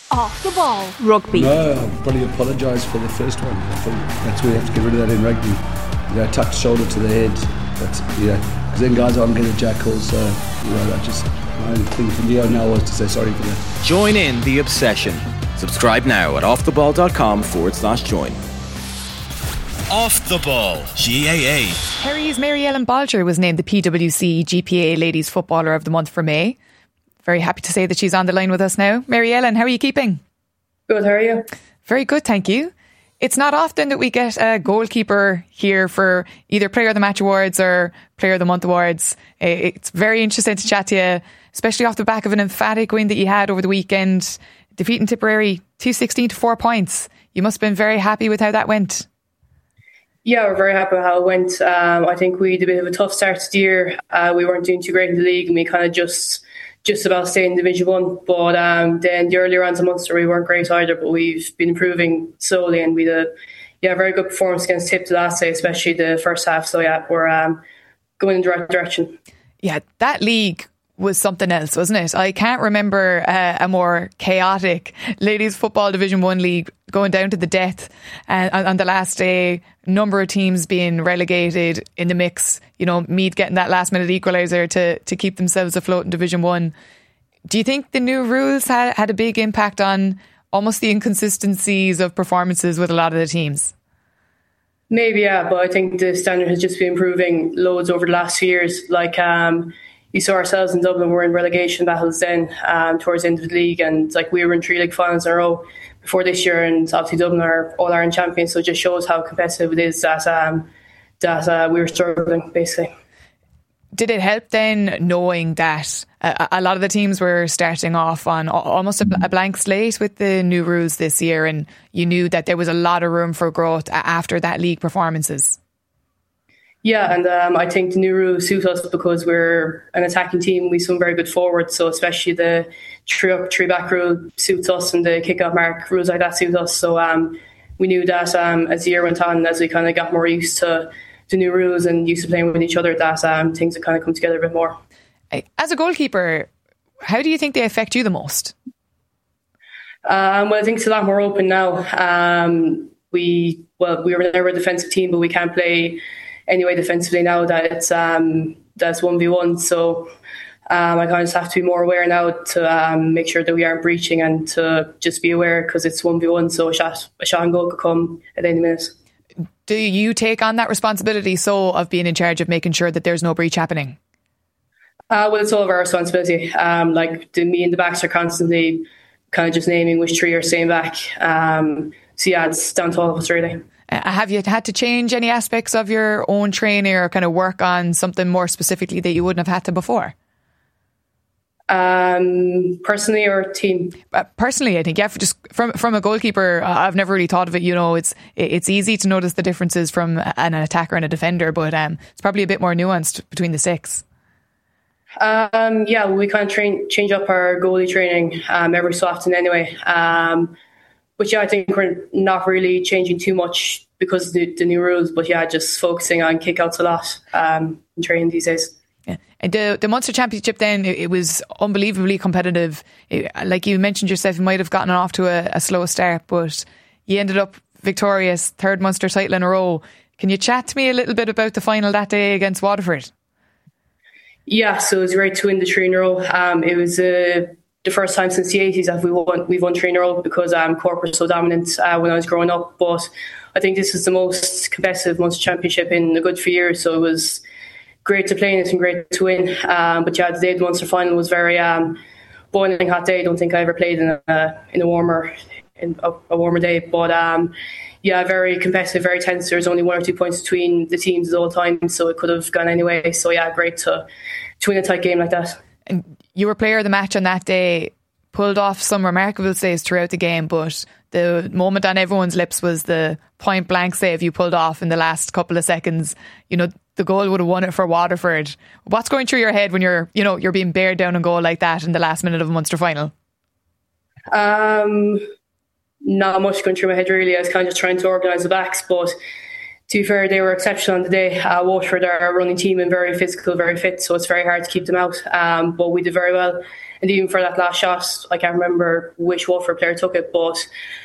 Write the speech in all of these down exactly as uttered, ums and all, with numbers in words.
Off the Ball Rugby. No, I'll probably apologise for the first one. I think that's where you have to get rid of that in rugby. You know, tuck shoulder to the head. That's, you know, because then guys aren't going to jackal. So, you know, that just, my only thing for Leo now was to say sorry for that. Join in the obsession. Subscribe now at offtheball.com forward slash join. Off the Ball, G A A. Kerry's Mary Ellen Bolger was named the P W C G P A Ladies Footballer of the Month for May. Very happy to say that she's on the line with us now. Mary Ellen, how are you keeping? Good, how are you? Very good, thank you. It's not often that we get a goalkeeper here for either Player of the Match Awards or Player of the Month Awards. It's very interesting to chat to you, especially off the back of an emphatic win that you had over the weekend, defeating Tipperary two sixteen to four points. You must have been very happy with how that went. Yeah, we're very happy with how it went. Um, I think we had a bit of a tough start to the year. Uh, we weren't doing too great in the league and we kind of just just about stayed in Division one. But um, then the early rounds of Munster, we weren't great either, but we've been improving slowly and we had a yeah, very good performance against Tip the last day, especially the first half. So yeah, we're um, going in the right direction. Yeah, that league was something else, wasn't it? I can't remember uh, a more chaotic ladies football Division one league going down to the death uh, on the last day. Number of teams being relegated in the mix. You know, Meath getting that last minute equaliser to to keep themselves afloat in Division one. Do you think the new rules had, had a big impact on almost the inconsistencies of performances with a lot of the teams? Maybe, yeah, but I think the standard has just been improving loads over the last few years. Like, um, you saw ourselves in Dublin, we're in relegation battles then um, towards the end of the league, and like we were in three league finals in a row before this year, and obviously Dublin are All-Ireland champions, so it just shows how competitive it is that um, that uh, we were struggling, basically. Did it help then knowing that a, a lot of the teams were starting off on almost a, a blank slate with the new rules this year, and you knew that there was a lot of room for growth after that league performances? Yeah, and um, I think the new rules suit us because we're an attacking team. We some very good forwards, so especially the three up, three back rule suits us, and the kick out mark rules like that suit us. So um, we knew that um, as the year went on, as we kind of got more used to the new rules and used to playing with each other, that um, things would kind of come together a bit more. As a goalkeeper, how do you think they affect you the most? Um, well, I think it's a lot more open now. Um, we well, we were never a defensive team, but we can't play anyway defensively now that it's um, that's one v one. So um, I kind of just have to be more aware now to um, make sure that we aren't breaching and to just be aware because it's one v one. So a shot, a shot and goal could come at any minute. Do you take on that responsibility so of being in charge of making sure that there's no breach happening? Uh, well, it's all of our responsibility. Um, like the, me and the backs are constantly kind of just naming which three are staying back. Um, so yeah, it's down to all of us really. Uh, have you had to change any aspects of your own training or kind of work on something more specifically that you wouldn't have had to before? Um, personally or team? Uh, personally, I think, yeah, for just from from a goalkeeper, uh, I've never really thought of it. You know, it's it's easy to notice the differences from an attacker and a defender, but um, it's probably a bit more nuanced between the six. Um, yeah, we kind of train, change up our goalie training um, every so often anyway. Um, but yeah, I think we're not really changing too much because of the, the new rules, but yeah, just focusing on kickouts a lot um, in training these days. Yeah. And the the Munster Championship then, it, it was unbelievably competitive. It, like you mentioned yourself, you might have gotten off to a, a slow start, but you ended up victorious, third Munster title in a row. Can you chat to me a little bit about the final that day against Waterford? Yeah, so it was great to win the three in a row. Um, it was uh, the first time since the eighties that we won, we've won three in a row because um, Cork was so dominant uh, when I was growing up. But I think this is the most competitive Munster Championship in a good few years, so it was great to play in it and great to win. Um, but yeah, the day of the Munster final was very um, boiling hot day. I don't think I ever played in a in a warmer in a, a warmer day. But um, yeah, very competitive, very tense. There was only one or two points between the teams the whole time, so it could have gone anyway. So yeah, great to to win a tight game like that. And you were player of the match on that day. Pulled off some remarkable saves throughout the game, but the moment on everyone's lips was the point blank save you pulled off in the last couple of seconds. You know, the goal would have won it for Waterford. What's going through your head when you're, you know, you're being bared down a goal like that in the last minute of a Munster final? Um, not much going through my head really. I was kind of just trying to organise the backs, but to be fair, they were exceptional on the day. Uh, Waterford are a running team and very physical, very fit, so it's very hard to keep them out. Um, but we did very well. And even for that last shot, I can't remember which Waterford player took it, but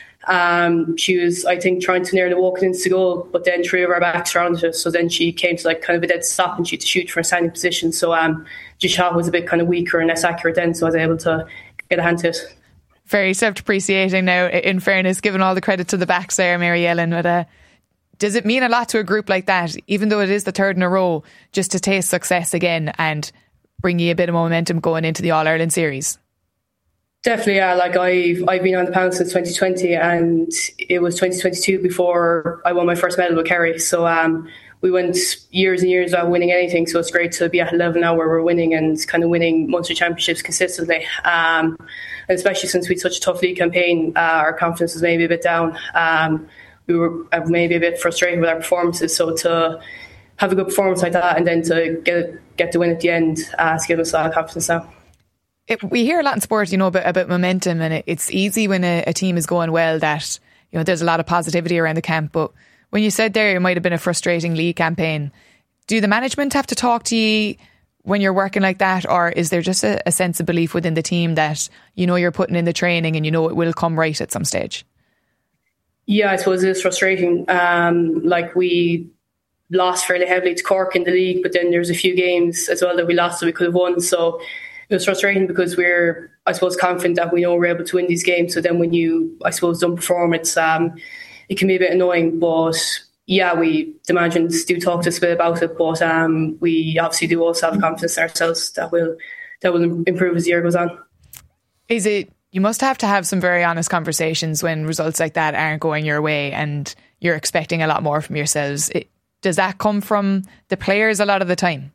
um, she was, I think, trying to nearly walk it into the goal, but then three of our backs surrounded her. So then she came to like kind of a dead stop and she had to shoot from a standing position. So um, the shot was a bit kind of weaker and less accurate then, so I was able to get a hand to it. Very self-depreciating now, in fairness, given all the credit to the backs there, Mary Ellen. But uh, does it mean a lot to a group like that, even though it is the third in a row, just to taste success again and bring you a bit of momentum going into the All-Ireland series? Definitely, yeah. Like I've I've been on the panel since twenty twenty, and it was twenty twenty-two before I won my first medal with Kerry. So um, we went years and years without winning anything. So it's great to be at a level now where we're winning and kind of winning Munster Championships consistently. Um, and especially since we had such a tough league campaign, uh, our confidence was maybe a bit down. Um, we were maybe a bit frustrated with our performances. So to have a good performance like that and then to get get the win at the end, uh, to give us a lot of confidence now. It, we hear a lot in sport, you know, about, about momentum, and it, it's easy when a, a team is going well that, you know, there's a lot of positivity around the camp. But when you said there it might have been a frustrating league campaign, do the management have to talk to you when you're working like that, or is there just a, a sense of belief within the team that you know you're putting in the training and you know it will come right at some stage? Yeah, I suppose it is frustrating. Um, like we lost fairly heavily to Cork in the league, but then there's a few games as well that we lost that we could have won. So it was frustrating because we're, I suppose, confident that we know we're able to win these games. So then when you, I suppose, don't perform, it's um, it can be a bit annoying. But yeah, we the management do talk to us a bit about it, but um, we obviously do also have confidence in ourselves that will that will improve as the year goes on. Is it? You must have to have some very honest conversations when results like that aren't going your way and you're expecting a lot more from yourselves. It, does that come from the players a lot of the time?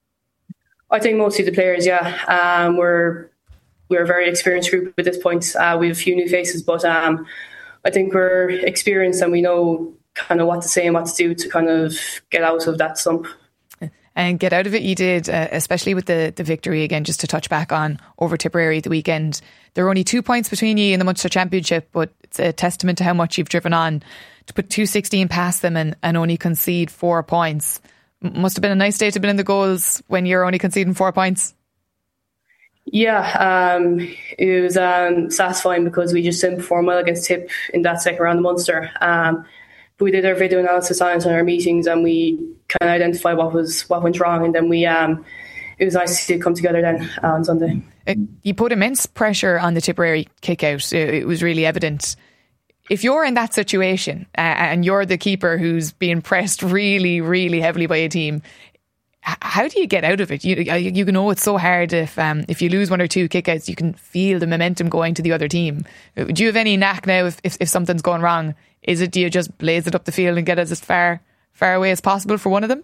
I think mostly the players, yeah. Um, we're we're a very experienced group at this point. Uh, we have a few new faces, but um, I think we're experienced and we know kind of what to say and what to do to kind of get out of that slump. And get out of it you did, uh, especially with the, the victory again, just to touch back on over Tipperary at the weekend. There were only two points between you in the Munster Championship, but it's a testament to how much you've driven on to put two sixteen past them and, and only concede four points. Must have been a nice day to be in the goals when you're only conceding four points. Yeah, um, it was um, satisfying because we just didn't perform well against Tip in that second round of Munster. Um, but we did our video analysis on it in our meetings and we kind of identified what was what went wrong, and then we um, it was nice to see it come together then on Sunday. It, you put immense pressure on the Tipperary kick out. It, it was really evident. If you're in that situation uh, and you're the keeper who's being pressed really, really heavily by a team, how do you get out of it? You you know it's so hard if um, if you lose one or two kickouts, you can feel the momentum going to the other team. Do you have any knack now if, if, if something's going wrong? Is it, do you just blaze it up the field and get it as far far away as possible for one of them?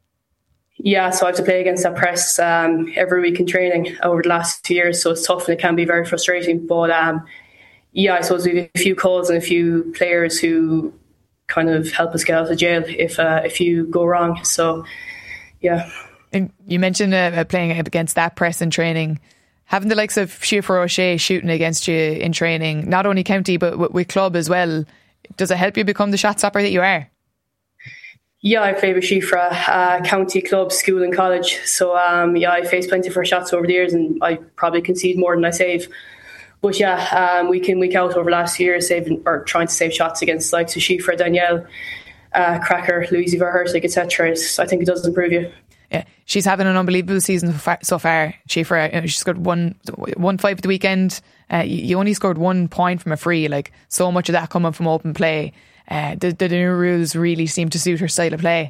Yeah, so I have to play against that press um, every week in training over the last two years, so it's tough and it can be very frustrating. But um, yeah, I suppose we have a few calls and a few players who kind of help us get out of jail if uh, if you go wrong. So yeah. And you mentioned uh, playing against that press in training. Having the likes of Siofra O'Shea shooting against you in training, not only county but w- with club as well, does it help you become the shot stopper that you are? Yeah, I played with Siofra, uh, county, club, school and college. So um, yeah, I faced plenty of her shots over the years and I probably concede more than I save. But yeah, um, week in, week out over the last year, saving or trying to save shots against the likes of Siofra, Danielle, uh, Cracker, Louise Verhertig, et cetera. I think it does improve you. Yeah, she's having an unbelievable season so far. So far. Siofra, you know, she scored one, one five at the weekend. Uh, you only scored one point from a free. Like so much of that coming from open play. Uh, the, the new rules really seem to suit her style of play.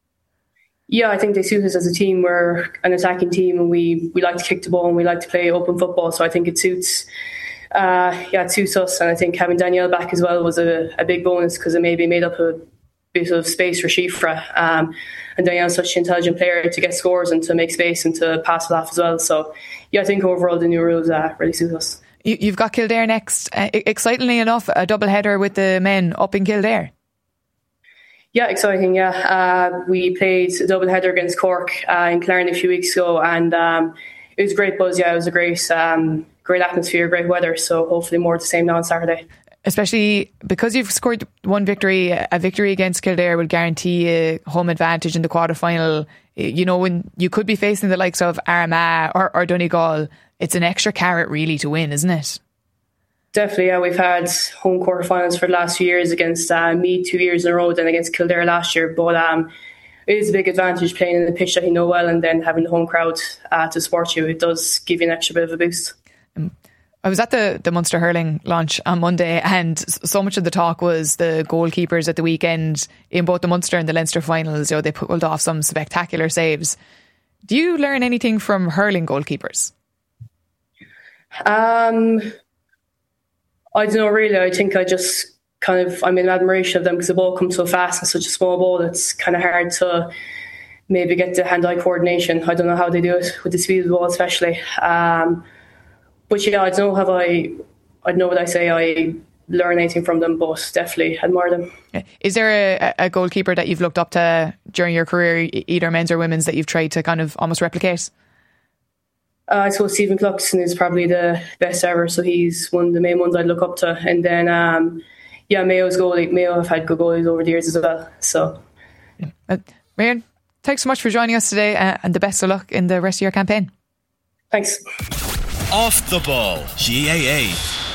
Yeah, I think they suit us as a team. We're an attacking team and we, we like to kick the ball and we like to play open football. So I think it suits uh, yeah, it suits us. And I think having Danielle back as well was a, a big bonus because it maybe made up a bit of space for Siofra. Um, and Danielle's such an intelligent player to get scores and to make space and to pass it off as well. So yeah, I think overall the new rules uh, really suit us. You've got Kildare next. Uh, excitingly enough, a double header with the men up in Kildare. Yeah, exciting, yeah. Uh, we played a double header against Cork uh, in Clarendon a few weeks ago and um, it was a great buzz, yeah. It was a great um, great atmosphere, great weather, so hopefully more of the same now on Saturday. especially because you've scored one victory. A victory against Kildare will guarantee you home advantage in the quarter-final. You know, when you could be facing the likes of Armagh or, or Donegal, it's an extra carrot really to win, isn't it? Definitely, yeah. We've had home quarterfinals for the last few years against uh, Meath two years in a row, then against Kildare last year. But um, it is a big advantage playing in the pitch that you know well, and then having the home crowd uh, to support you. It does give you an extra bit of a boost. Um, I was at the, the Munster hurling launch on Monday, and so much of the talk was the goalkeepers at the weekend in both the Munster and the Leinster finals. You know, they pulled off some spectacular saves. Do you learn anything from hurling goalkeepers? Um, I don't know really. I think I just kind of, I'm in admiration of them because the ball comes so fast and such a small ball. It's kind of hard to maybe get the hand-eye coordination. I don't know how they do it with the speed of the ball, especially. Um, but yeah, I don't know how I, I don't know what I say. I learn anything from them, but definitely admire them. Is there a, a goalkeeper that you've looked up to during your career, either men's or women's, that you've tried to kind of almost replicate? Uh, I suppose Stephen Cluxton is probably the best ever, so he's one of the main ones I'd look up to. And then, um, yeah, Mayo's goalie. Mayo have had good goalies over the years as well. So, uh, Miriam, thanks so much for joining us today, uh, and the best of luck in the rest of your campaign. Thanks. Off the Ball, G A A.